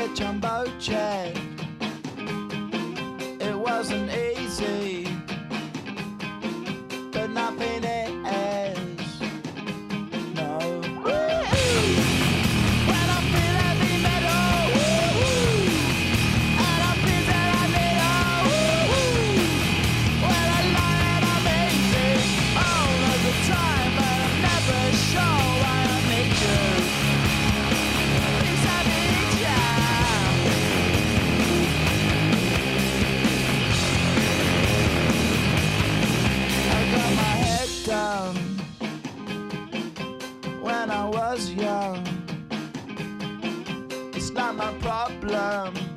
a jumbo jet. It wasn't easy, but nothing is. No. When I feel heavy metal, and I feel that I need when I lie and I'm easy all of the time, but I'm never sure why I need you. Please I need ya. I got my head down when I was young. It's not my problem.